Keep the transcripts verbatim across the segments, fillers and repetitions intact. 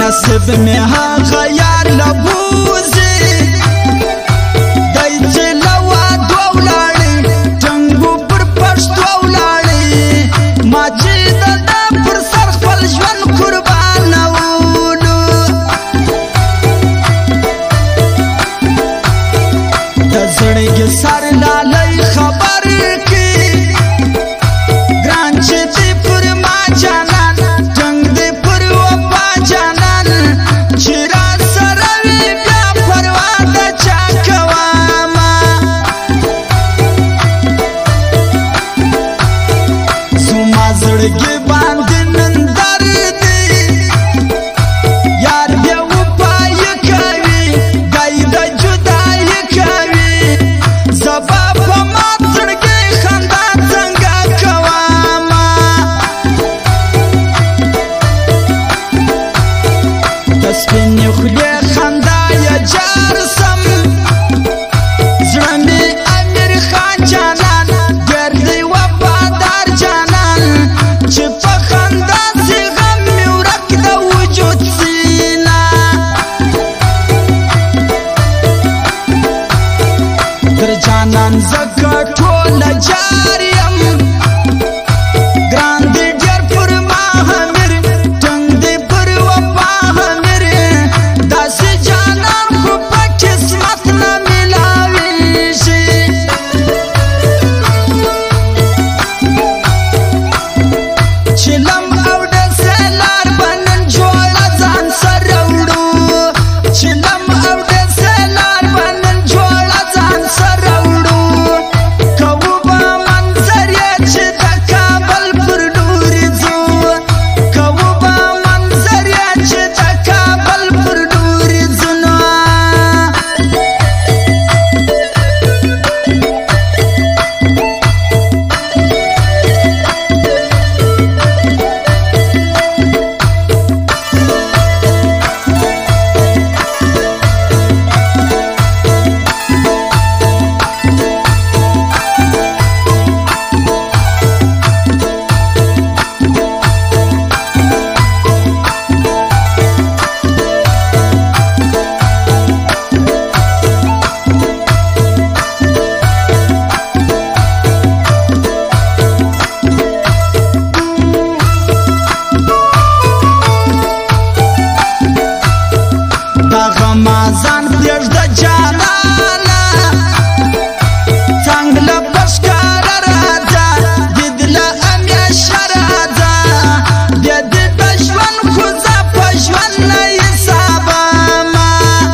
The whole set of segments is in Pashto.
نصیب می هغه یار لبوزي دای چې لوا دو ولاړې ټنګو پر پښتو ولاړې ما چې د ده پر سر خپل ژوند قربانولو د زړګي سر لالی خبر کې ګران چې دې پر ما جانان ټنګ دې پر وفا جانان چې را سره وي بیا پروا د چا کومه زما زړګي باندې نن درد یار بیا وفا کوي دای د جدای کوي زبا په ما زړګي خندا څنګه کومه د سپینې خولې خندا یا جار سم زړه مې امیر خان جانان ډېر دی وفادار جانان چې په خندا سي غم مې ورک د وجود سینه در جانان زکه ټوله جار یم ګران دی ډېر پر ما امیر ټنګ دی پر وفا امیر داسې جانان خو په قسمت نه میلاویږي چلم او د سیلار بنن جوړه ځان سره وړو چلم او د سیلار بنن جوړه ځان سره وړو کوو به منظر یې چې د کابل پر لورې ځو کوو به منظر یې چې د کابل پر لورې ځو نو دغه مازان پرېږده جانانه څنګ له پښکاره راځه دید له همیشه راځه بیا دې د ژوند خوځه په ژوند نه حسابمه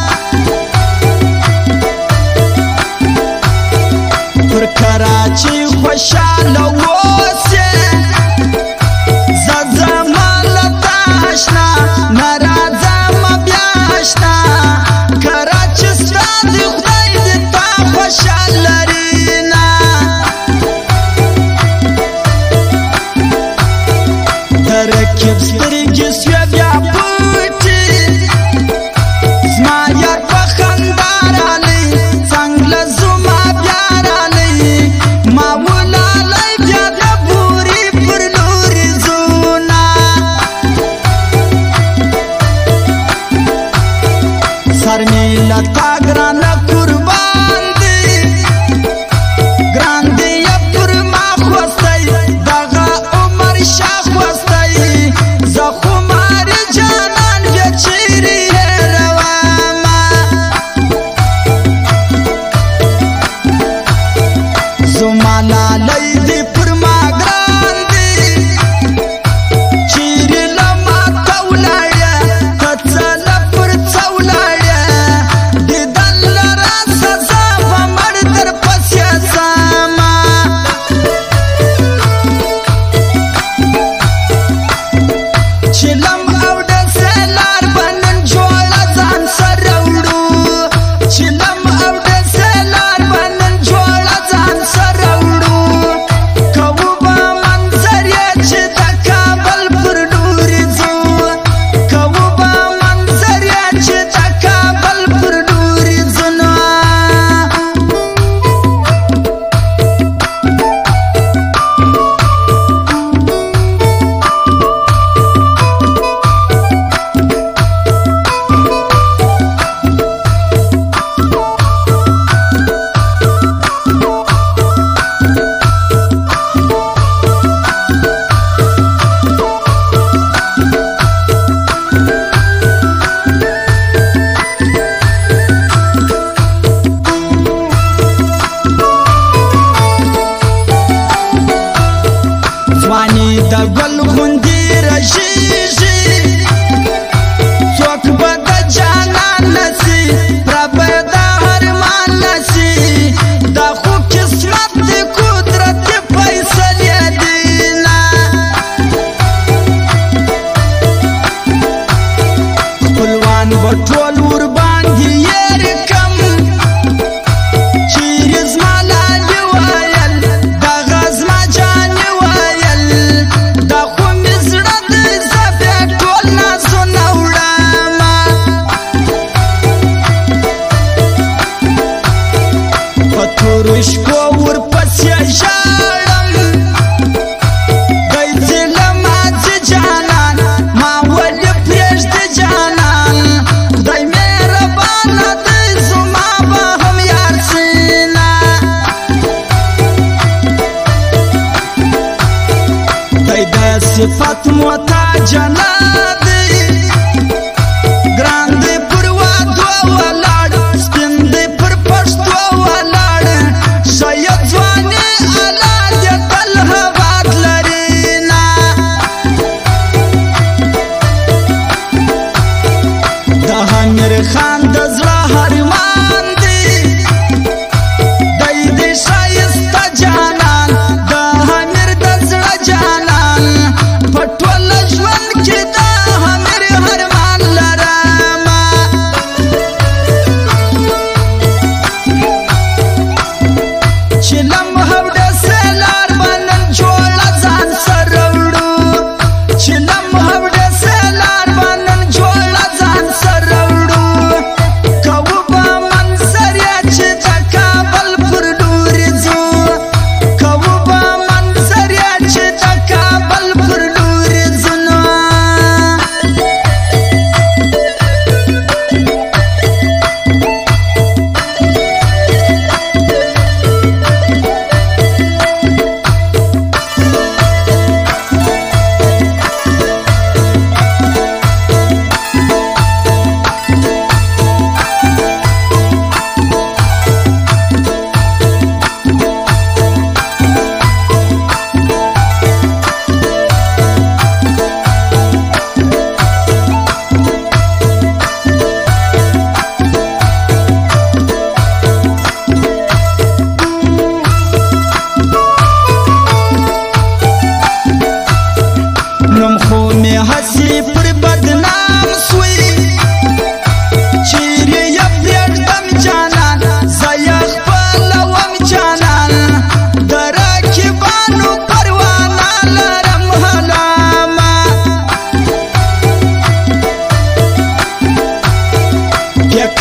پر کراچۍ خوشحاله اوسې زه ځمه له تا اشنا نه راځمه بیا اشنا کراچۍ ستا دې خدای دې تا خوشحال لري نه د رقیب سترګې سوې بیا پټې زما یار په خندا رالی څنګ له زما بیا رالی ما ولالی بیا د بوري پر لورې ځو نه سر مې له تا ګرانه قربان دی ګران دی یا پر ما خوستی دغه عمر شاه خوستی زه خو ماري جانان بیا چیرې هېرومه زما لالی دی پر ما ګران دی چیرې له ما ته ولاړې ته څه له پر څه ولاړې دیدن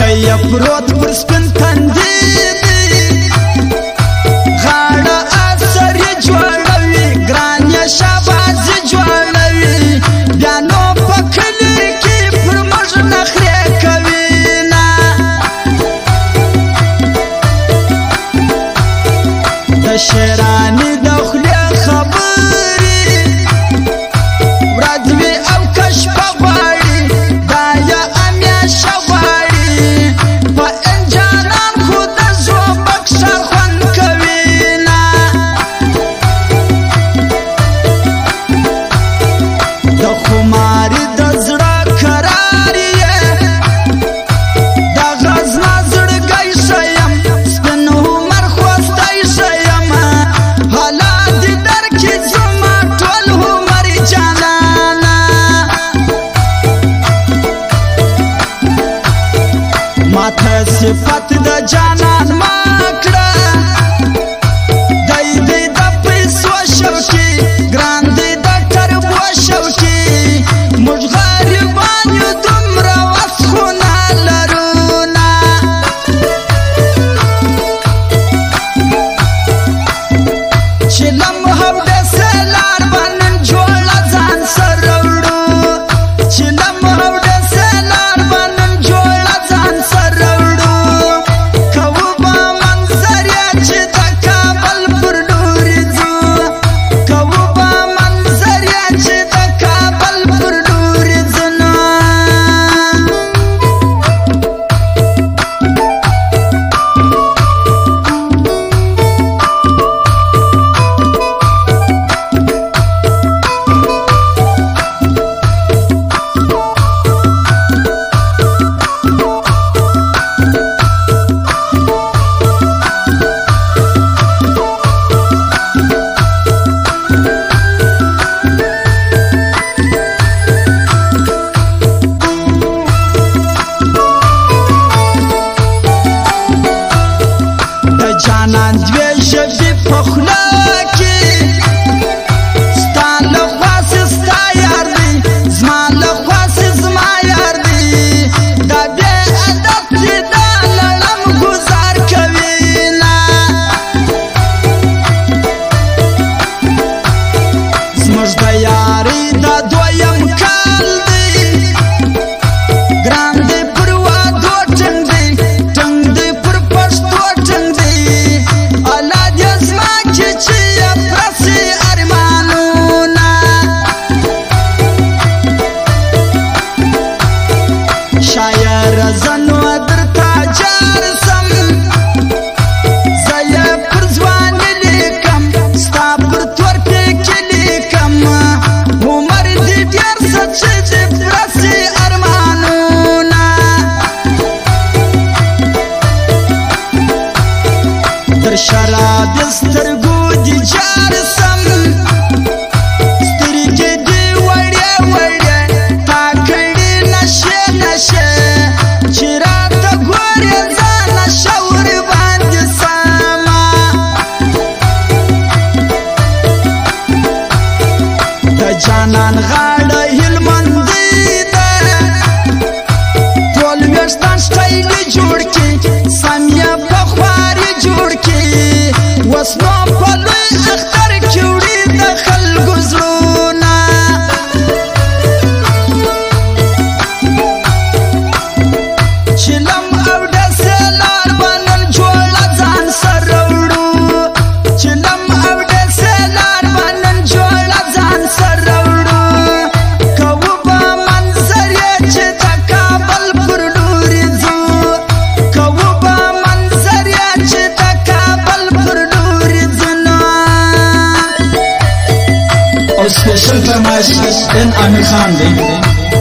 کیا پروت پر سپین تندی غاړه اثر جوړوي ګران یا شاباز جوړوي بیا نو په کلي کې پر موږ نخرې کوي نه د شیراني د خولې خبرې ورځوي او کشپه غواړي دا یا امیاشه غواړي په انجانان خو د زوبک سر خوند کوي نه د خماري د زړه قرار یې د غزنا زړګی ښیم سپین عمر خوستی ښیم حالات دې درکړي زما ټول عمر جانانه ماته صفت د جانان ما کړه دی دی د پیسو شوقي ګران دی د تربو شوقي موږ غریبان یو دومره وس خو نه لرو نه چلم هودسه لار به نن جوړه ځان سره وړو چلم هودسه لار به نن جوړه ځان سره وړو کوو به منظرې چې د کابل پر لورې ځو کوو به منظرې چې د کابل پر لورې ځو نو د جانان دوې ژبې په خوله کې ستا له خواسې ستا یار دی زما له خواسې زما یار دی دا بې ادب چې دا لړم ګزار کوي نه زموږ د یارۍ دا دویم کال دی ګران دی پر وادو ټینګ دی ټینګ دی پر پښتو ټینګ دی الله دې زما کې چې یې پرسي ارمانونه شاعر زه نو درته جار سم زه یې پر ځواني لیکم ستا پر تور پیکې لیکم عمر دې ډېر څه چې دې پرسي ارمانونه تر شراب سترګو دې جار سم سترګې دې وړې وړې تا کړي نشې نشې چې راته ګورې زه نشه ورباندې سمه د جانان غاړه هلمندۍ ده ټول ویښتان سټایلي جوړ کړي سم یې په خواري جوړ کړي اوس نو په لوی اختر کې وړي د خلکو زړونه چلم اودسه لار به نن جوړه ځان سره وړو چلم اودسه لار به نن جوړه ځان سره وړو کوو به منظرې چې د کابل پر لورې ځو کوو به منظرې چې د کابل پر لورې ځو نو और स्पेशल फरमाइश इन आमिर खान दे